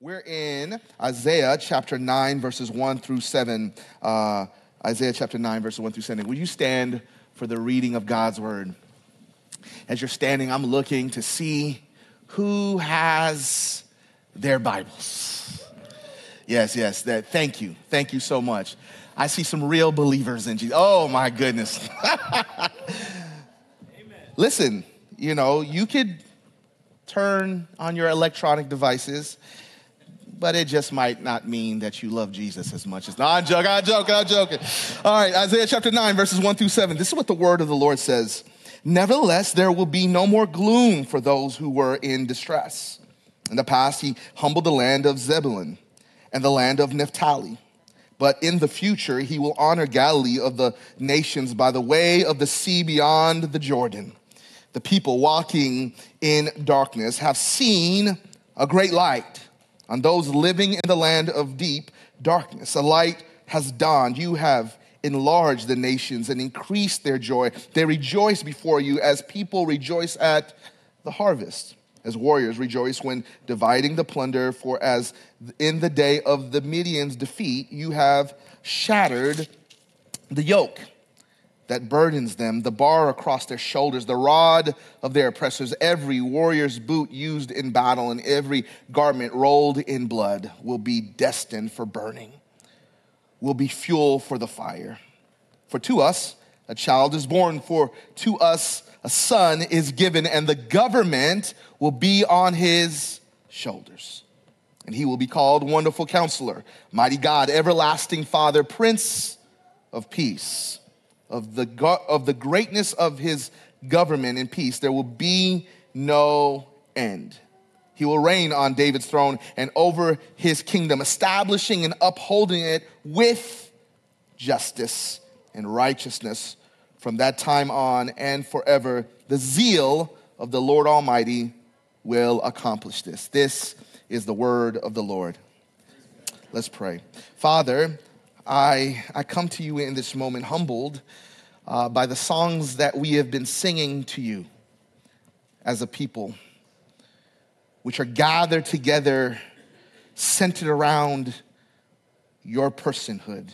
We're in Isaiah chapter 9, verses 1 through 7. Isaiah chapter 9, verses 1 through 7. Will you stand for the reading of God's word? As you're standing, I'm looking to see who has their Bibles. Yes, thank you. Thank you so much. I see some real believers in Jesus. Oh, my goodness. Amen. Listen, you could turn on your electronic devices, but it just might not mean that you love Jesus as much as... No, I'm joking. All right, Isaiah chapter 9, verses 1 through 7. This is what the word of the Lord says. Nevertheless, there will be no more gloom for those who were in distress. In the past, he humbled the land of Zebulun and the land of Naphtali. But in the future, he will honor Galilee of the nations by the way of the sea beyond the Jordan. The people walking in darkness have seen a great light. On those living in the land of deep darkness, a light has dawned. You have enlarged the nations and increased their joy. They rejoice before you as people rejoice at the harvest, as warriors rejoice when dividing the plunder. For as in the day of the Midian's defeat, you have shattered the yoke that burdens them, the bar across their shoulders, the rod of their oppressors. Every warrior's boot used in battle and every garment rolled in blood will be destined for burning, will be fuel for the fire. For to us a child is born, for to us a son is given, and the government will be on his shoulders. And he will be called Wonderful Counselor, Mighty God, Everlasting Father, Prince of Peace. Of the greatness of his government and peace, there will be no end. He will reign on David's throne and over his kingdom, establishing and upholding it with justice and righteousness from that time on and forever. The zeal of the Lord Almighty will accomplish this. This is the word of the Lord. Let's pray. Father, I come to you in this moment humbled by the songs that we have been singing to you as a people, which are gathered together, centered around your personhood,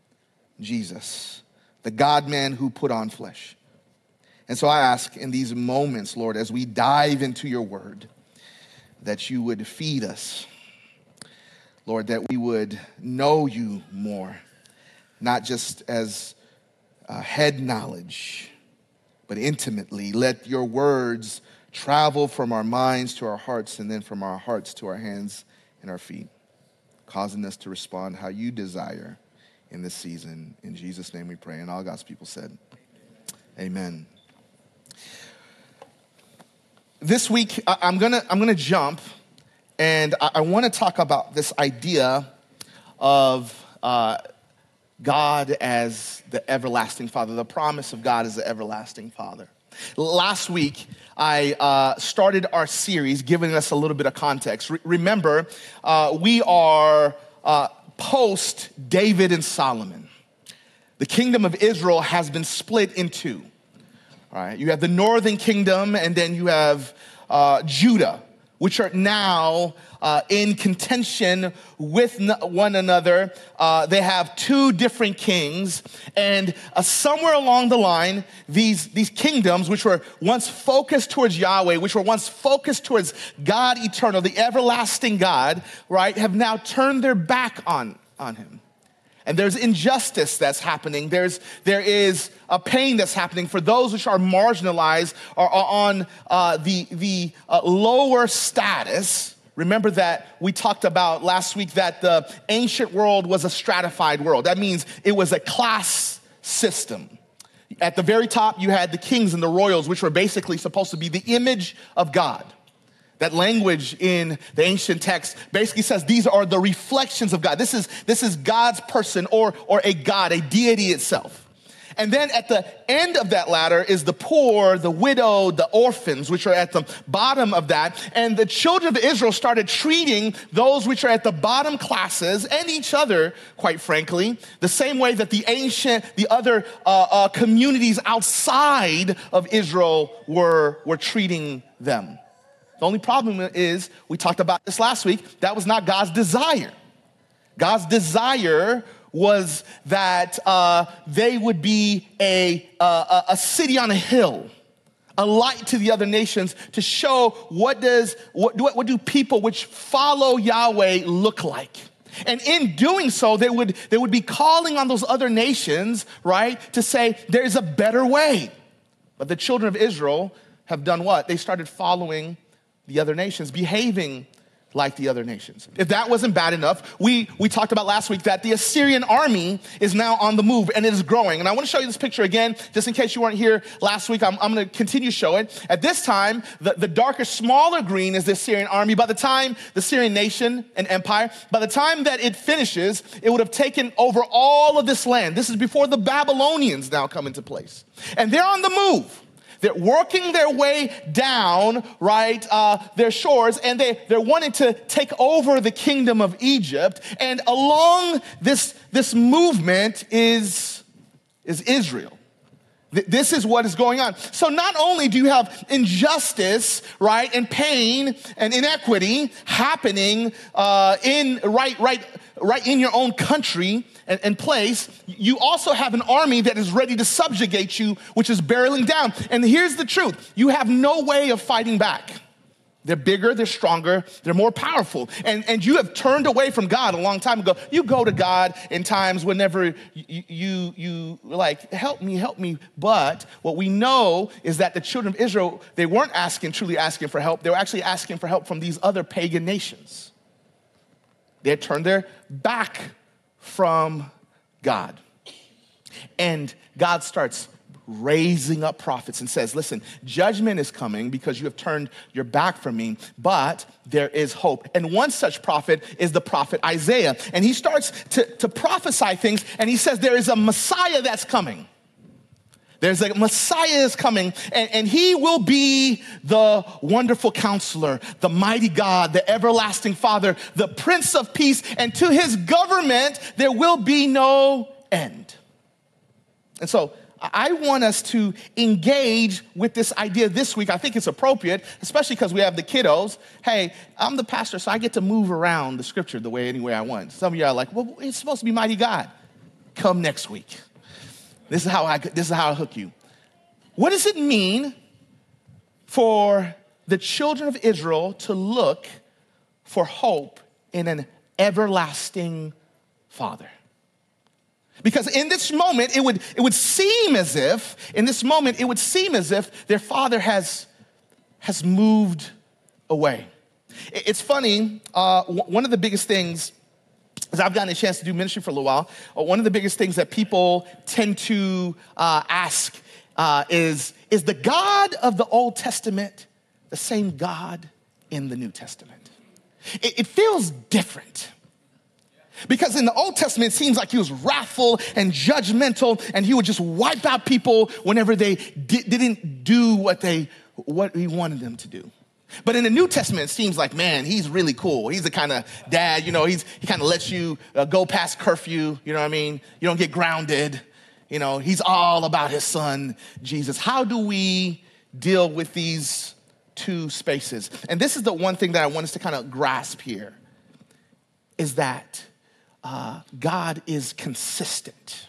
Jesus, the God-man who put on flesh. And so I ask in these moments, Lord, as we dive into your word, that you would feed us, Lord, that we would know you more, not just as head knowledge, but intimately. Let your words travel from our minds to our hearts and then from our hearts to our hands and our feet, causing us to respond how you desire in this season. In Jesus' name we pray. And all God's people said, amen. This week, I'm gonna jump, and I want to talk about this idea of God as the everlasting Father, the promise of God as the everlasting Father. Last week, I started our series giving us a little bit of context. Remember, we are post David and Solomon. The kingdom of Israel has been split in two. All right, you have the northern kingdom, and then you have Judah, which are now in contention with one another. They have two different kings, and somewhere along the line, these kingdoms, which were once focused towards Yahweh, which were once focused towards God eternal, the everlasting God, right, have now turned their back on him. And there's injustice that's happening. There is a pain that's happening for those which are marginalized or are on the lower status. Remember that we talked about last week that the ancient world was a stratified world. That means it was a class system. At the very top, you had the kings and the royals, which were basically supposed to be the image of God. That language in the ancient text basically says these are the reflections of God. This is God's person or a God, a deity itself. And then at the end of that ladder is the poor, the widow, the orphans, which are at the bottom of that. And the children of Israel started treating those which are at the bottom classes and each other, quite frankly, the same way that the other communities outside of Israel were treating them. The only problem is, we talked about this last week, that was not God's desire. God's desire was that they would be a city on a hill, a light to the other nations, to show what do people which follow Yahweh look like. And in doing so, they would be calling on those other nations, right, to say there's a better way. But the children of Israel have done what? They started following the other nations, behaving like the other nations. If that wasn't bad enough, we talked about last week that the Assyrian army is now on the move and it is growing. And I want to show you this picture again, just in case you weren't here last week. I'm going to continue to show it. At this time, the darker, smaller green is the Assyrian army. By the time the Syrian nation and empire, by the time that it finishes, it would have taken over all of this land. This is before the Babylonians now come into place. And they're on the move. They're working their way down, right, their shores, and they're wanting to take over the kingdom of Egypt. And along this movement is Israel. This is what is going on. So not only do you have injustice, right, and pain and inequity happening right in your own country and place, you also have an army that is ready to subjugate you, which is barreling down. And here's the truth. You have no way of fighting back. They're bigger, they're stronger, they're more powerful. And you have turned away from God a long time ago. You go to God in times whenever you like, help me. But what we know is that the children of Israel, they weren't truly asking for help. They were actually asking for help from these other pagan nations. They had turned their back from God. And God starts raising up prophets and says, listen, judgment is coming because you have turned your back from me, but there is hope. And one such prophet is the prophet Isaiah. And he starts to prophesy things, and he says there is a Messiah that's coming. There's a Messiah is coming, and he will be the wonderful counselor, the mighty God, the everlasting Father, the Prince of Peace, and to his government there will be no end. And so I want us to engage with this idea this week. I think it's appropriate, especially because we have the kiddos. Hey, I'm the pastor, so I get to move around the scripture any way I want. Some of you are like, well, it's supposed to be mighty God. Come next week. This is how I hook you. What does it mean for the children of Israel to look for hope in an everlasting Father? Because in this moment, it would seem as if their father has moved away. It's funny, one of the biggest things, as I've gotten a chance to do ministry for a little while, one of the biggest things that people tend to ask is the God of the Old Testament the same God in the New Testament? It feels different. Because in the Old Testament, it seems like he was wrathful and judgmental, and he would just wipe out people whenever they didn't do what he wanted them to do. But in the New Testament, it seems like, man, he's really cool. He's the kind of dad, he kind of lets you go past curfew, you know what I mean? You don't get grounded. He's all about his son, Jesus. How do we deal with these two spaces? And this is the one thing that I want us to kind of grasp here, is that God is consistent.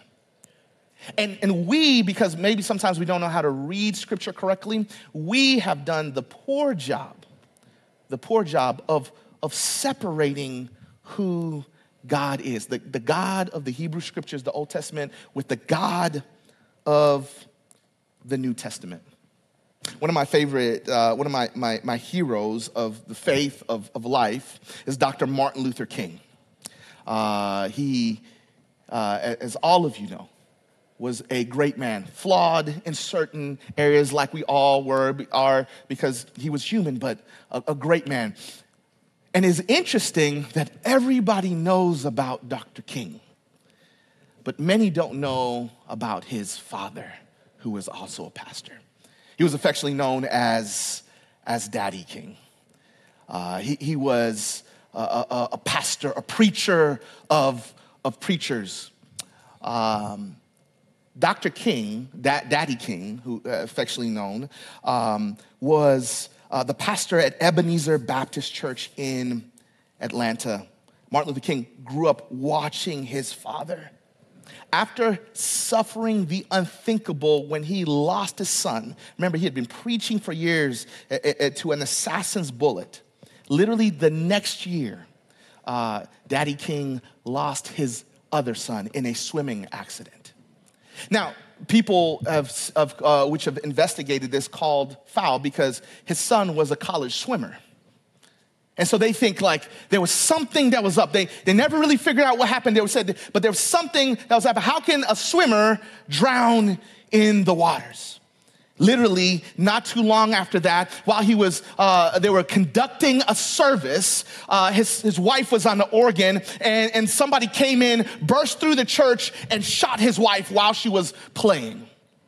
And we, because maybe sometimes we don't know how to read scripture correctly, we have done the poor job of separating who God is. The God of the Hebrew scriptures, the Old Testament, with the God of the New Testament. One of my favorite, one of my heroes of the faith of life is Dr. Martin Luther King. He, as all of you know, was a great man, flawed in certain areas like we all are because he was human, but a great man. And it's interesting that everybody knows about Dr. King, but many don't know about his father, who was also a pastor. He was affectionately known as Daddy King. He was a pastor, a preacher of preachers. Dr. King, Daddy King, who affectionately known, was the pastor at Ebenezer Baptist Church in Atlanta. Martin Luther King grew up watching his father. After suffering the unthinkable when he lost his son, remember he had been preaching for years to an assassin's bullet. Literally the next year, Daddy King lost his other son in a swimming accident. Now, people which have investigated this called foul because his son was a college swimmer. And so they think like there was something that was up. They never really figured out what happened. They said, but there was something that was happening. How can a swimmer drown in the waters? Literally, not too long after that, while he was, they were conducting a service, his wife was on the organ, and somebody came in, burst through the church, and shot his wife while she was playing.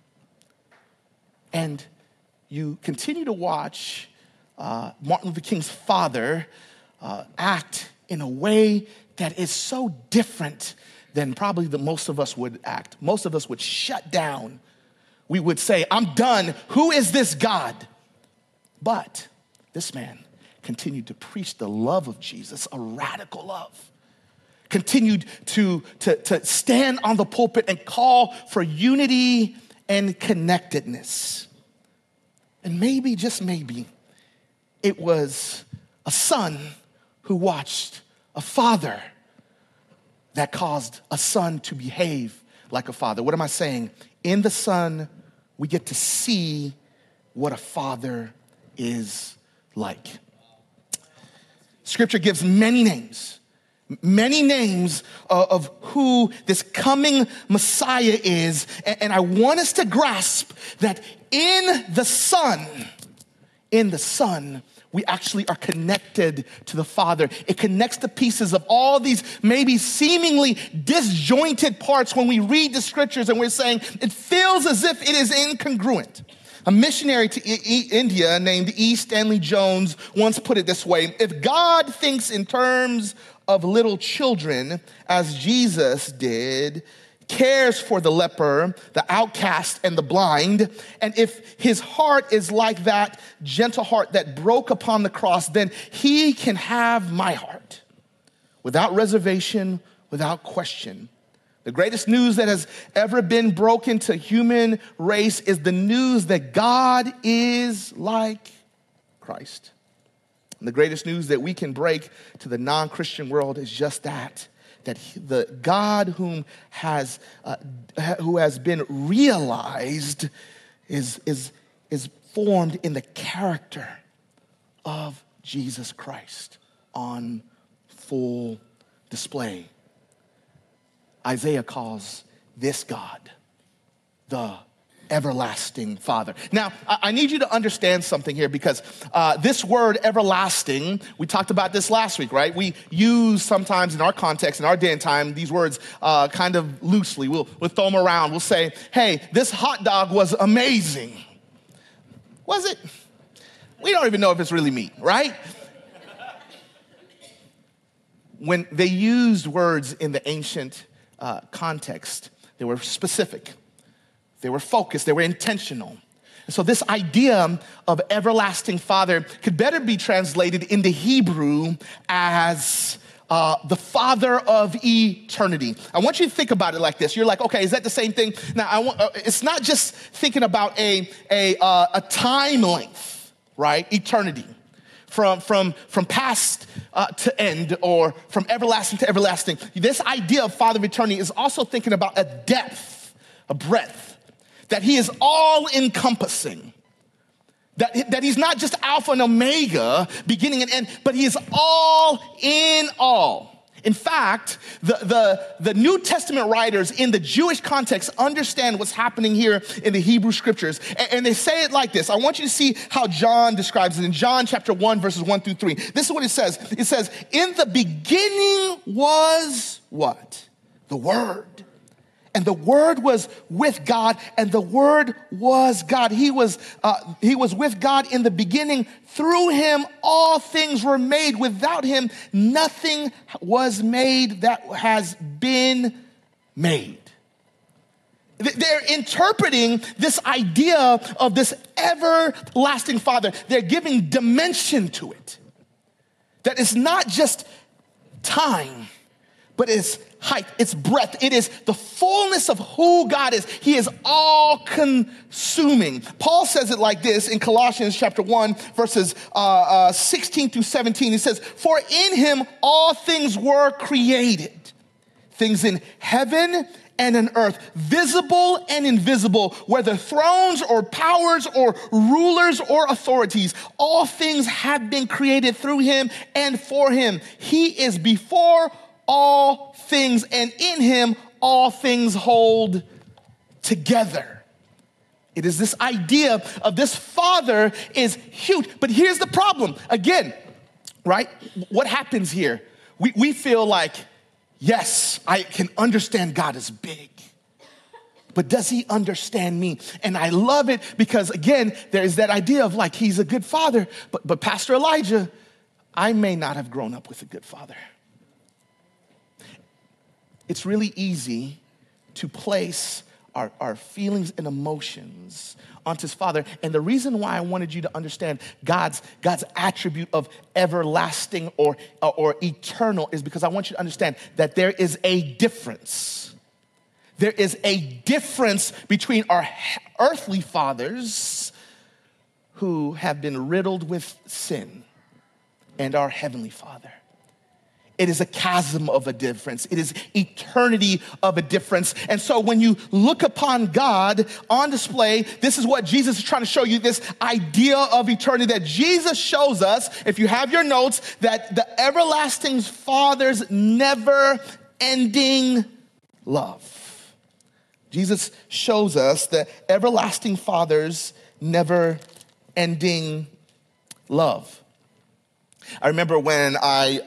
And you continue to watch Martin Luther King's father act in a way that is so different than probably most of us would act. Most of us would shut down. We would say, I'm done. Who is this God? But this man continued to preach the love of Jesus, a radical love. Continued to stand on the pulpit and call for unity and connectedness. And maybe, just maybe, it was a son who watched a father that caused a son to behave like a father. What am I saying? In the son, we get to see what a father is like. Scripture gives many names of who this coming Messiah is. And I want us to grasp that in the Son, we actually are connected to the Father. It connects the pieces of all these maybe seemingly disjointed parts when we read the scriptures and we're saying it feels as if it is incongruent. A missionary to India named E. Stanley Jones once put it this way: if God thinks in terms of little children, as Jesus did, cares for the leper, the outcast, and the blind, and if his heart is like that gentle heart that broke upon the cross, then he can have my heart without reservation, without question. The greatest news that has ever been broken to human race is the news that God is like Christ. And the greatest news that we can break to the non-Christian world is just that the God who has been realized is formed in the character of Jesus Christ on full display. Isaiah calls this God the everlasting Father. Now, I need you to understand something here, because this word everlasting, we talked about this last week, right? We use sometimes in our context, in our day and time, these words kind of loosely. We'll throw them around. We'll say, hey, this hot dog was amazing. Was it? We don't even know if it's really meat, right? When they used words in the ancient context, they were specific. They were focused, they were intentional. And so this idea of everlasting Father could better be translated into Hebrew as the Father of eternity. I want you to think about it like this. You're like, okay, is that the same thing? Now, it's not just thinking about a time length, right? Eternity. From past to end, or from everlasting to everlasting. This idea of Father of eternity is also thinking about a depth, a breadth. That he is all-encompassing. That he's not just Alpha and Omega, beginning and end, but he is all in all. In fact, the New Testament writers in the Jewish context understand what's happening here in the Hebrew scriptures. And they say it like this. I want you to see how John describes it in John chapter 1, verses 1 through 3. This is what it says. It says, in the beginning was what? The Word. And the Word was with God, and the Word was God. He was with God in the beginning. Through him, all things were made. Without him, nothing was made that has been made. They're interpreting this idea of this everlasting Father. They're giving dimension to it. That it's not just time, but it's height, it's breadth. It is the fullness of who God is. He is all consuming. Paul says it like this in Colossians chapter 1, verses 16 through 17. He says, for in him all things were created, things in heaven and in earth, visible and invisible, whether thrones or powers or rulers or authorities. All things have been created through him and for him. He is before all things, and in him all things hold together. It is this idea of this Father is huge. But here's the problem. Again, right? What happens here? We feel like, yes, I can understand God is big, but does he understand me? And I love it because, again, there is that idea of like, he's a good father, but Pastor Elijah, I may not have grown up with a good father. It's really easy to place our feelings and emotions onto his Father. And the reason why I wanted you to understand God's attribute of everlasting or eternal is because I want you to understand that there is a difference. There is a difference between our earthly fathers who have been riddled with sin and our heavenly Father. It is a chasm of a difference. It is eternity of a difference. And so when you look upon God on display, this is what Jesus is trying to show you, this idea of eternity that Jesus shows us, if you have your notes, that the everlasting Father's never-ending love. Jesus shows us the everlasting Father's never-ending love. I remember when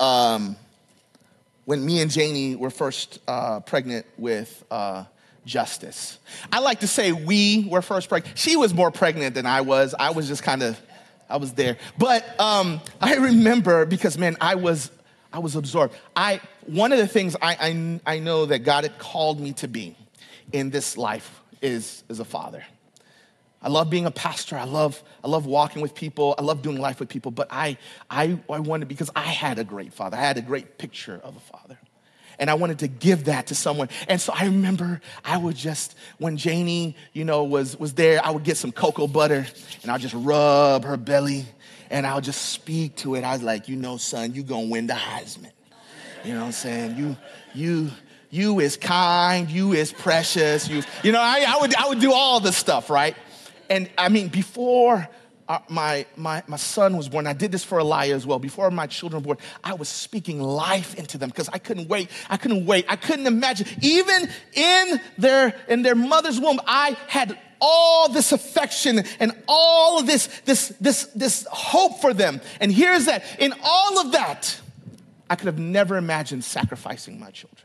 when me and Janie were first pregnant with Justice. I like to say we were first pregnant. She was more pregnant than I was. I was just I was there. But I remember because, man, I was absorbed. One of the things I know that God had called me to be in this life is a father. I love being a pastor. I love walking with people. I love doing life with people. But I wanted, because I had a great father. I had a great picture of a father. And I wanted to give that to someone. And so I remember I would just, when Janie, was there, I would get some cocoa butter and I'll just rub her belly and I'll just speak to it. I was like, son, you gonna win the Heisman. You know what I'm saying? You is kind, you is precious. I would do all this stuff, right? And I mean, before my son was born, I did this for Elia as well. Before my children were born, I was speaking life into them because I couldn't wait. I couldn't imagine. Even in their mother's womb, I had all this affection and all of this hope for them. And here's that. In all of that, I could have never imagined sacrificing my children.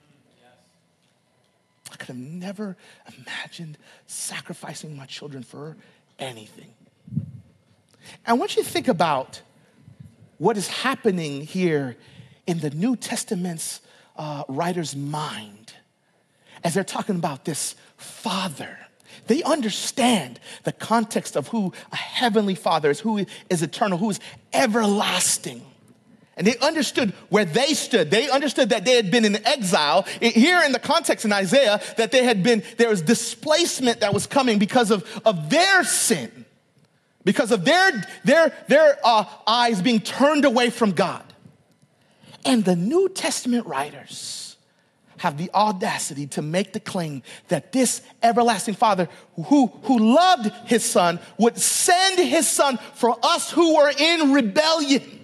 I could have never imagined sacrificing my children for anything. I want you to think about what is happening here in the New Testament's writer's mind as they're talking about this Father. They understand the context of who a heavenly Father is, who is eternal, who is everlasting. And they understood where they stood. They understood that they had been in exile. Here in the context in Isaiah, that there was displacement that was coming because of their sin, because of their eyes being turned away from God. And the New Testament writers have the audacity to make the claim that this everlasting Father who loved his Son would send his Son for us who were in rebellion.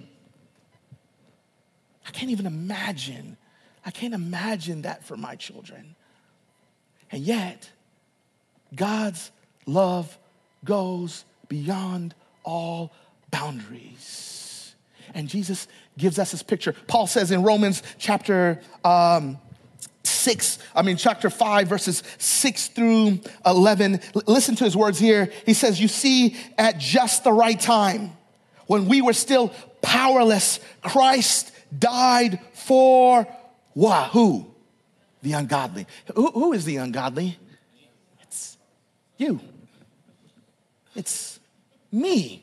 I can't imagine that for my children. And yet, God's love goes beyond all boundaries. And Jesus gives us this picture. Paul says in Romans chapter 5, verses 6 through 11, listen to his words here. He says, you see, at just the right time, when we were still powerless, Christ died for what? Who? The ungodly. Who is the ungodly? you. It's me.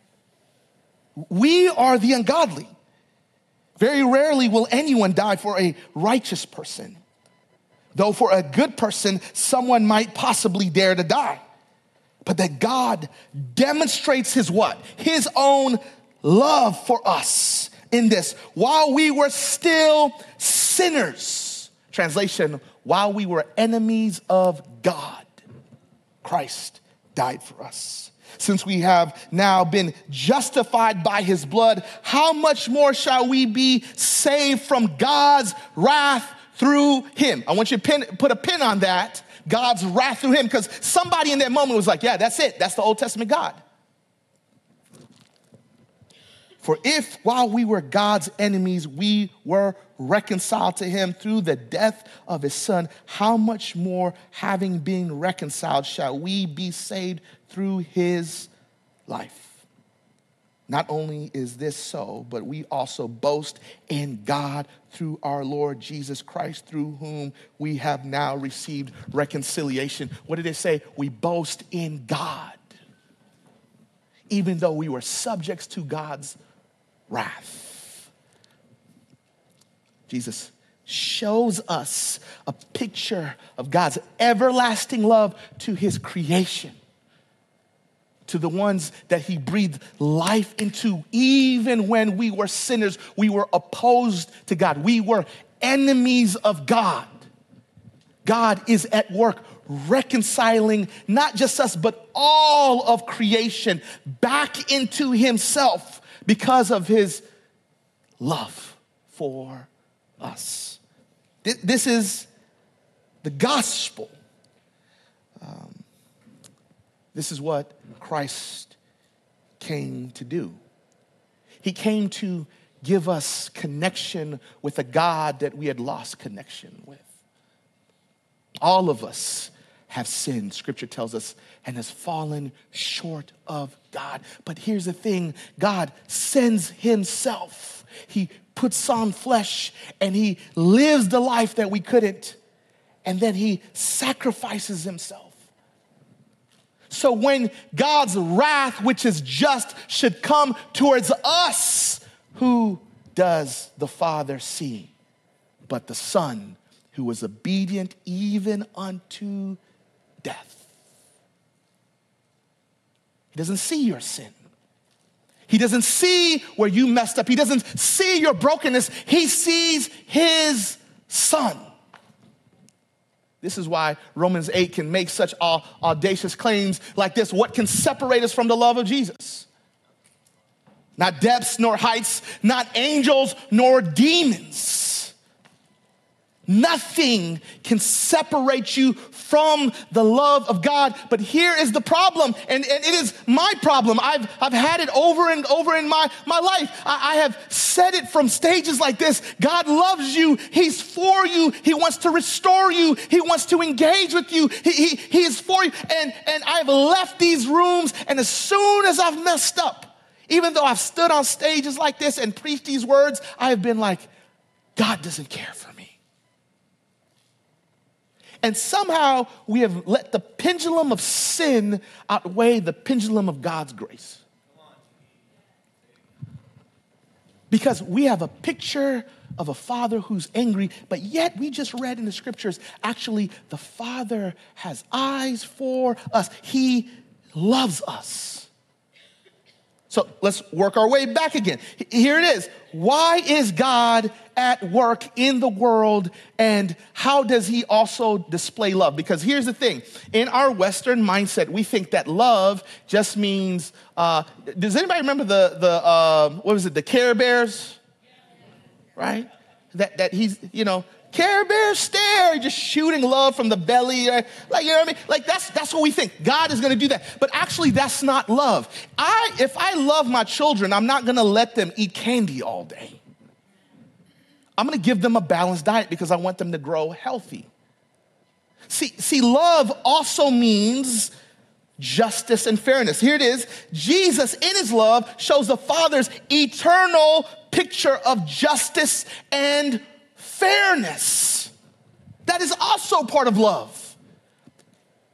We are the ungodly. Very rarely will anyone die for a righteous person. Though for a good person, someone might possibly dare to die. But that God demonstrates his what? His own love for us in this. While we were still sinners. Translation, while we were enemies of God, Christ died for us. Since we have now been justified by his blood, how much more shall we be saved from God's wrath through him? I want you to put a pin on that. God's wrath through him, because somebody in that moment was like, yeah, that's it. That's the Old Testament God. For if while we were God's enemies, we were reconciled to him through the death of his son, how much more, having been reconciled, shall we be saved through his life? Not only is this so, but we also boast in God through our Lord Jesus Christ, through whom we have now received reconciliation. What did it say? We boast in God, even though we were subjects to God's wrath. Jesus shows us a picture of God's everlasting love to his creation, to the ones that he breathed life into. Even when we were sinners, we were opposed to God. We were enemies of God. God is at work reconciling not just us, but all of creation back into himself because of his love for us. This is the gospel. This is what Christ came to do. He came to give us connection with a God that we had lost connection with. All of us have sinned, scripture tells us, and has fallen short of God. But here's the thing, God sends himself. He puts on flesh and he lives the life that we couldn't. And then he sacrifices himself. So when God's wrath, which is just, should come towards us, who does the Father see but the Son, who was obedient even unto death? He doesn't see your sin. He doesn't see where you messed up. He doesn't see your brokenness. He sees his Son. This is why Romans 8 can make such audacious claims like this. What can separate us from the love of Jesus? Not depths nor heights, not angels nor demons. Nothing can separate you from the love of God. But here is the problem, and it is my problem. I've had it over and over in my life. I have said it from stages like this. God loves you. He's for you. He wants to restore you. He wants to engage with you. He is for you. And I've left these rooms, and as soon as I've messed up, even though I've stood on stages like this and preached these words, I have been like, God doesn't care for me. And somehow we have let the pendulum of sin outweigh the pendulum of God's grace. Because we have a picture of a father who's angry, but yet we just read in the scriptures, actually the Father has eyes for us. He loves us. So let's work our way back again. Here it is. Why is God at work in the world, and how does he also display love? Because here's the thing. In our Western mindset, we think that love just means, does anybody remember the Care Bears? Right? That he's, Care Bear stare, just shooting love from the belly. Like, you know what I mean? Like, that's what we think. God is going to do that. But actually, that's not love. If I love my children, I'm not going to let them eat candy all day. I'm going to give them a balanced diet because I want them to grow healthy. See, love also means justice and fairness. Here it is. Jesus, in his love, shows the Father's eternal picture of justice and fairness. That is also part of love.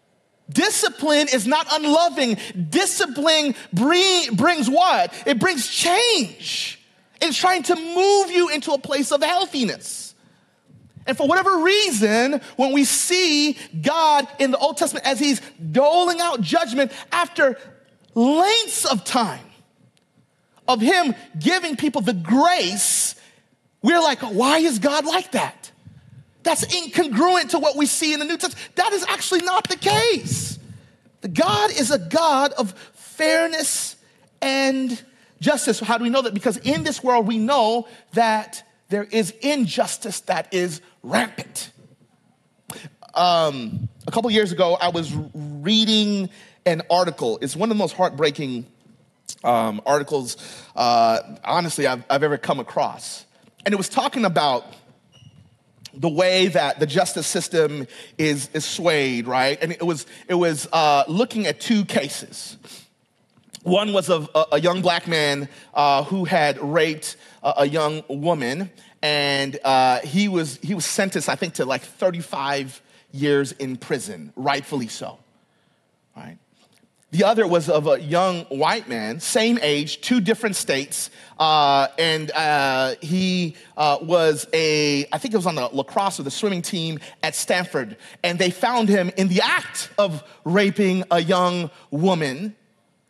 Discipline is not unloving. Discipline brings what? It brings change. It's trying to move you into a place of healthiness. And for whatever reason, when we see God in the Old Testament as he's doling out judgment after lengths of time of him giving people the grace, we're like, why is God like that? That's incongruent to what we see in the New Testament. That is actually not the case. God is a God of fairness and justice. How do we know that? Because in this world, we know that there is injustice that is rampant. A couple years ago, I was reading an article. It's one of the most heartbreaking articles, honestly, I've ever come across. And it was talking about the way that the justice system is swayed, right? And it was looking at two cases. One was of a young black man who had raped a young woman, and he was sentenced, I think, to like 35 years in prison, rightfully so, right? The other was of a young white man, same age, two different states, and he was I think it was on the lacrosse or the swimming team at Stanford, and they found him in the act of raping a young woman.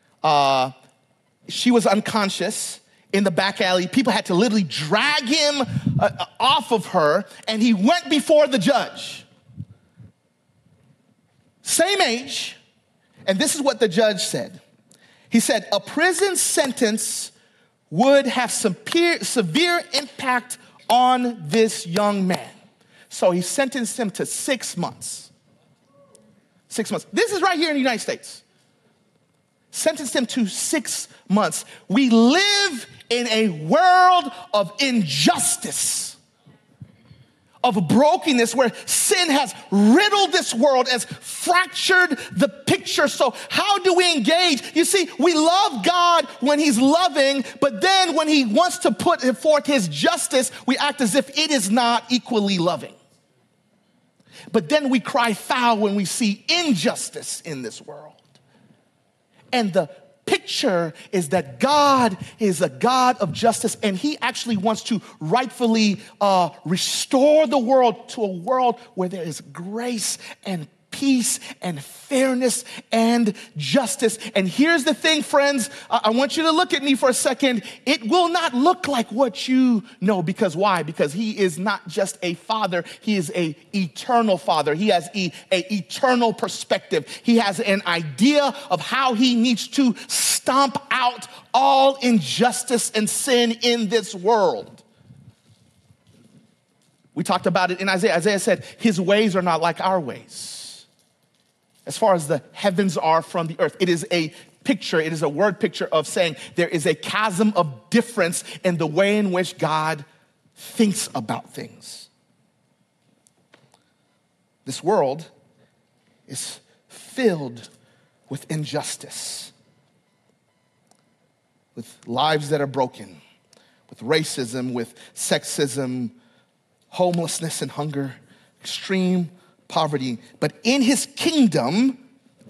She was unconscious in the back alley. People had to literally drag him off of her, and he went before the judge. Same age. And this is what the judge said. He said, a prison sentence would have severe impact on this young man. So he sentenced him to 6 months. 6 months. This is right here in the United States. Sentenced him to 6 months. We live in a world of injustice, of brokenness, where sin has riddled this world, has fractured the picture. So how do we engage? You see, we love God when he's loving, but then when he wants to put forth his justice, we act as if it is not equally loving. But then we cry foul when we see injustice in this world. And the picture is that God is a God of justice, and he actually wants to rightfully restore the world to a world where there is grace and peace and fairness and justice. And here's the thing, friends, I want you to look at me for a second. It will not look like what you know. Because why? Because he is not just a father. He is an eternal father. He has an eternal perspective. He has an idea of how he needs to stomp out all injustice and sin in this world. We talked about it in Isaiah. Isaiah said, his ways are not like our ways, as far as the heavens are from the earth. It is a picture, it is a word picture of saying there is a chasm of difference in the way in which God thinks about things. This world is filled with injustice, with lives that are broken, with racism, with sexism, homelessness and hunger, extreme poverty. But in his kingdom,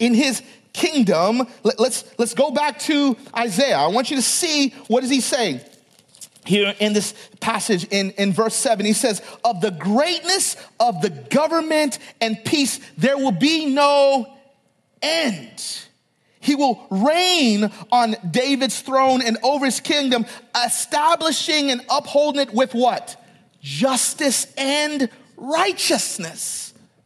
let's go back to Isaiah. I want you to see, what does he say here in this passage in verse 7? He says, of the greatness of the government and peace, there will be no end. He will reign on David's throne and over his kingdom, establishing and upholding it with what? Justice and righteousness.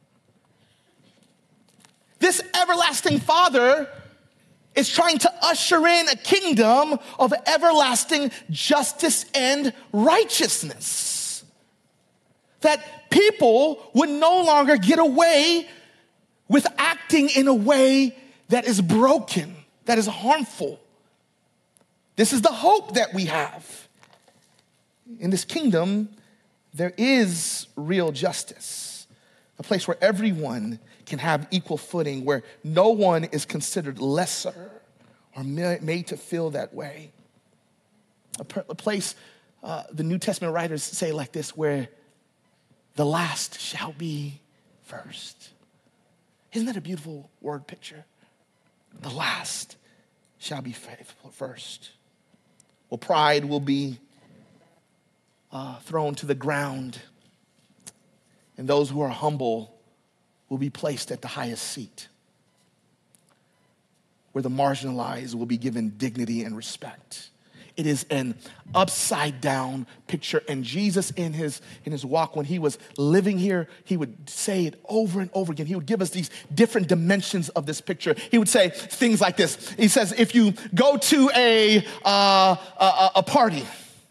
This everlasting Father is trying to usher in a kingdom of everlasting justice and righteousness. That people would no longer get away with acting in a way that is broken, that is harmful. This is the hope that we have. In this kingdom, there is real justice, a place where everyone can have equal footing, where no one is considered lesser or made to feel that way. A place, the New Testament writers say like this, where the last shall be first. Isn't that a beautiful word picture? The last shall be faithful first. Well, pride will be thrown to the ground, and those who are humble will be placed at the highest seat, where the marginalized will be given dignity and respect. It is an upside down picture. And Jesus in his walk, when he was living here, he would say it over and over again. He would give us these different dimensions of this picture. He would say things like this. He says, if you go to a party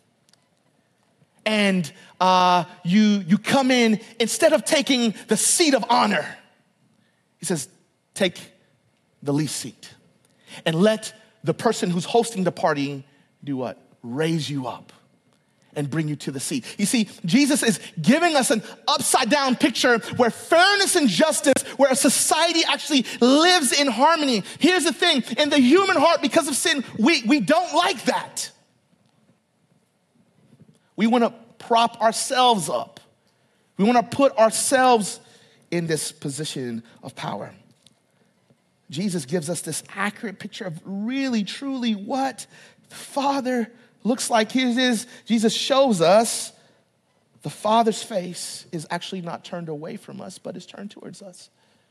and you come in, instead of taking the seat of honor, he says, take the least seat and let the person who's hosting the party do what? Raise you up and bring you to the seat. You see, Jesus is giving us an upside down picture where fairness and justice, where a society actually lives in harmony. Here's the thing, in the human heart, because of sin, we don't like that. We want to prop ourselves up. We want to put ourselves in this position of power. Jesus gives us this accurate picture of really, truly what the Father looks like. Here it is. Jesus shows us the Father's face is actually not turned away from us, but is turned towards us.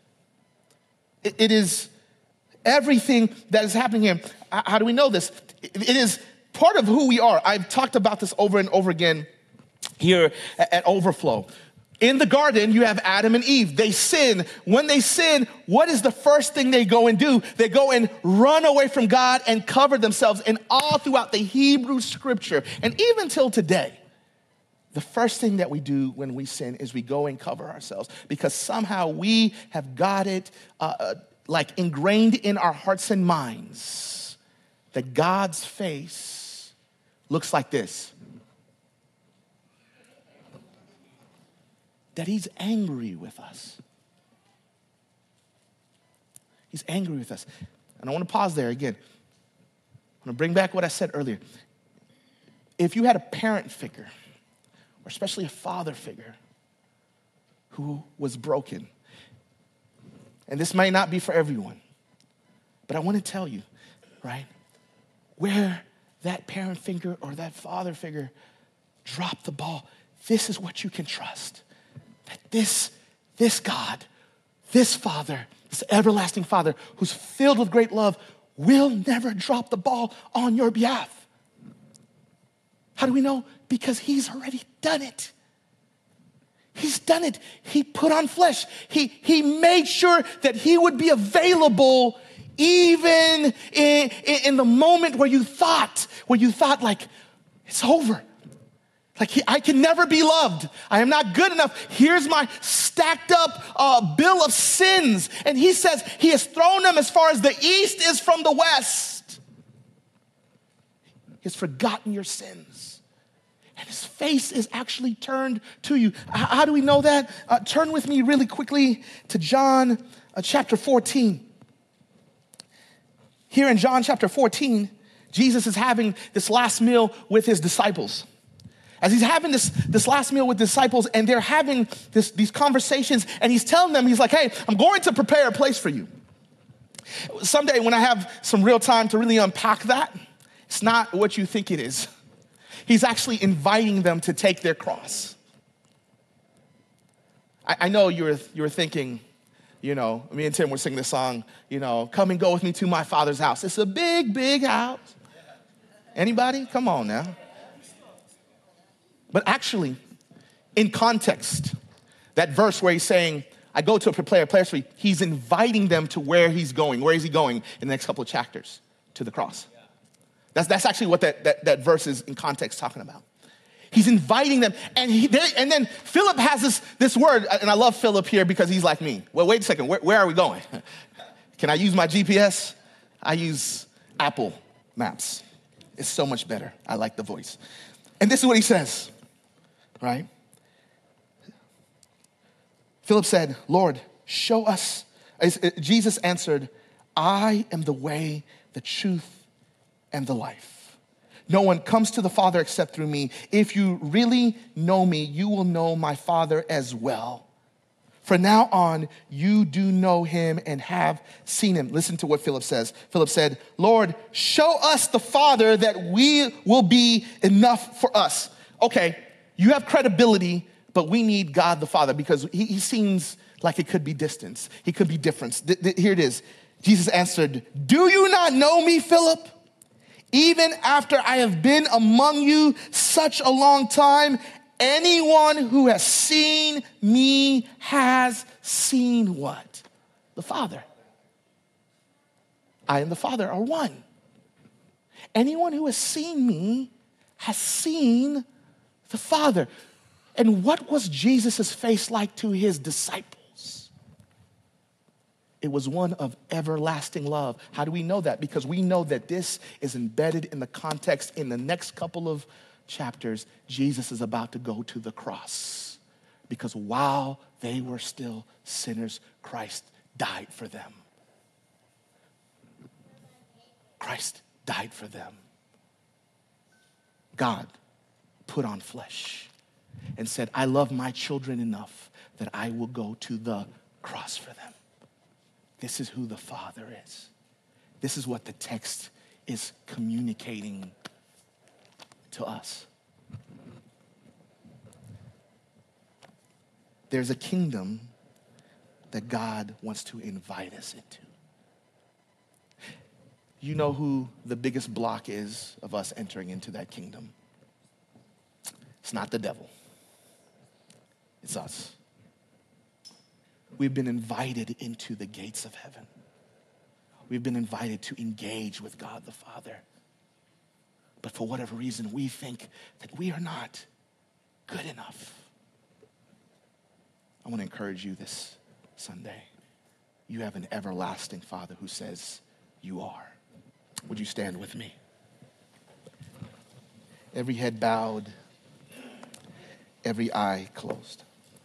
It is everything that is happening here. How do we know this? It is part of who we are. I've talked about this over and over again here at Overflow. In the garden, you have Adam and Eve. They sin. When they sin, what is the first thing they go and do? They go and run away from God and cover themselves. And all throughout the Hebrew scripture, and even till today, the first thing that we do when we sin is we go and cover ourselves, because somehow we have got it like ingrained in our hearts and minds that God's face looks like this. That he's angry with us. He's angry with us. And I want to pause there again. I want to bring back what I said earlier. If you had a parent figure, or especially a father figure, who was broken, and this might not be for everyone, but I want to tell you, right, where that parent figure or that father figure dropped the ball, this is what you can trust. That this God, this Father, this everlasting Father who's filled with great love will never drop the ball on your behalf. How do we know? Because he's already done it. He's done it. He put on flesh. He made sure that he would be available even in the moment where you thought like, it's over. Like, I can never be loved. I am not good enough. Here's my stacked up bill of sins. And he says he has thrown them as far as the east is from the west. He has forgotten your sins. And his face is actually turned to you. How do we know that? Turn with me really quickly to John chapter 14. Here in John chapter 14, Jesus is having this last meal with his disciples. As he's having this last meal with disciples, and they're having these conversations, and he's telling them, he's like, hey, I'm going to prepare a place for you. Someday when I have some real time to really unpack that, it's not what you think it is. He's actually inviting them to take their cross. I know you were thinking, me and Tim were singing this song, come and go with me to my Father's house. It's a big, big house. Anybody? Come on now. But actually, in context, that verse where he's saying, I go to prepare a place for you, he's inviting them to where he's going. Where is he going in the next couple of chapters? To the cross. That's actually what that verse is in context talking about. He's inviting them, and then Philip has this word, and I love Philip here because he's like me. Well, wait a second, where are we going? Can I use my GPS? I use Apple Maps. It's so much better. I like the voice. And this is what he says. Right? Philip said, Lord, show us. Jesus answered, I am the way, the truth, and the life. No one comes to the Father except through me. If you really know me, you will know my Father as well. From now on, you do know him and have seen him. Listen to what Philip says. Philip said, Lord, show us the Father that we will be enough for us. Okay, you have credibility, but we need God the Father because he seems like it could be distance. He could be difference. Here it is. Jesus answered, do you not know me, Philip? Even after I have been among you such a long time, anyone who has seen me has seen what? The Father. I and the Father are one. Anyone who has seen me has seen the Father. And what was Jesus' face like to his disciples? It was one of everlasting love. How do we know that? Because we know that this is embedded in the context in the next couple of chapters. Jesus is about to go to the cross because while they were still sinners, Christ died for them. Christ died for them. God put on flesh and said, I love my children enough that I will go to the cross for them. This is who the Father is. This is what the text is communicating to us. There's a kingdom that God wants to invite us into. You know who the biggest block is of us entering into that kingdom? It's not the devil. It's us. We've been invited into the gates of heaven. We've been invited to engage with God the Father. But for whatever reason, we think that we are not good enough. I want to encourage you this Sunday. You have an everlasting Father who says you are. Would you stand with me? Every head bowed, every eye closed.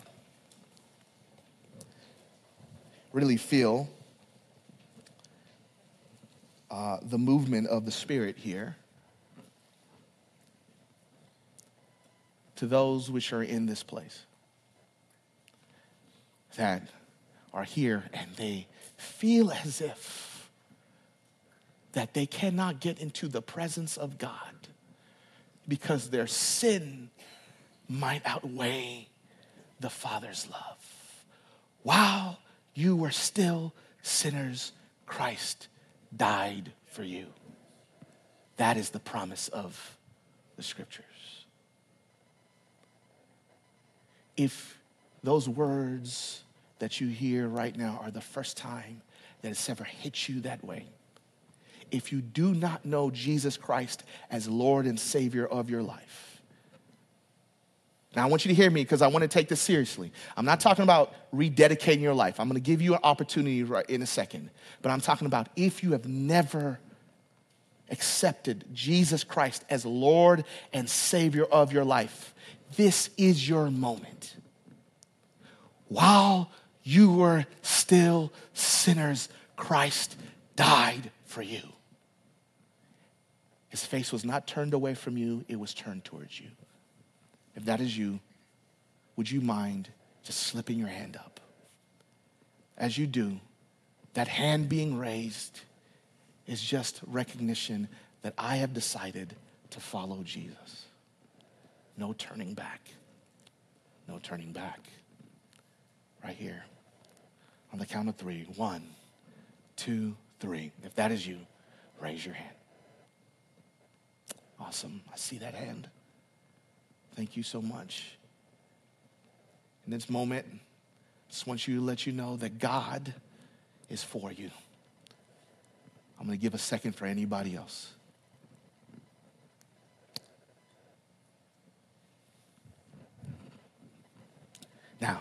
Really feel the movement of the Spirit here. To those which are in this place that are here and they feel as if that they cannot get into the presence of God because their sin might outweigh the Father's love. While you were still sinners, Christ died for you. That is the promise of the Scriptures. If those words that you hear right now are the first time that it's ever hit you that way, if you do not know Jesus Christ as Lord and Savior of your life, now I want you to hear me because I want to take this seriously. I'm not talking about rededicating your life. I'm going to give you an opportunity right in a second. But I'm talking about if you have never accepted Jesus Christ as Lord and Savior of your life, this is your moment. While you were still sinners, Christ died for you. His face was not turned away from you, it was turned towards you. If that is you, would you mind just slipping your hand up? As you do, that hand being raised is just recognition that I have decided to follow Jesus. No turning back. No turning back. Right here. On the count of 3. 1, 2, 3. If that is you, raise your hand. Awesome. I see that hand. Thank you so much. In this moment, I just want you to let you know that God is for you. I'm going to give a second for anybody else. Now,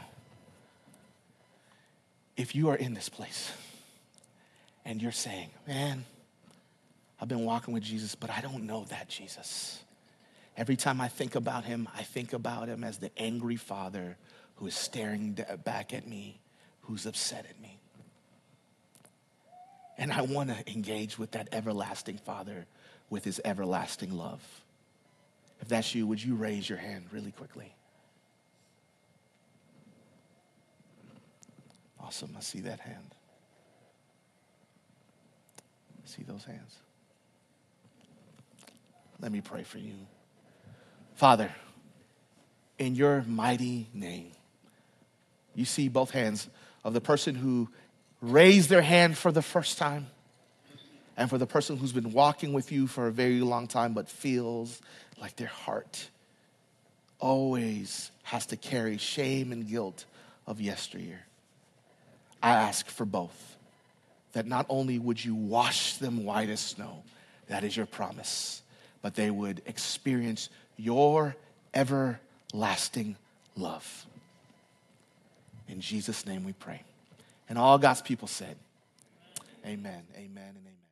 if you are in this place and you're saying, man, I've been walking with Jesus, but I don't know that Jesus. Every time I think about him as the angry father who is staring back at me, who's upset at me. And I want to engage with that everlasting Father with his everlasting love. If that's you, would you raise your hand really quickly? Awesome. I see that hand. I see those hands. Let me pray for you. Father, in your mighty name, you see both hands of the person who raised their hand for the first time and for the person who's been walking with you for a very long time but feels like their heart always has to carry shame and guilt of yesteryear. I ask for both, that not only would you wash them white as snow, that is your promise, but they would experience your everlasting love. In Jesus' name we pray. And all God's people said, amen, amen, and amen.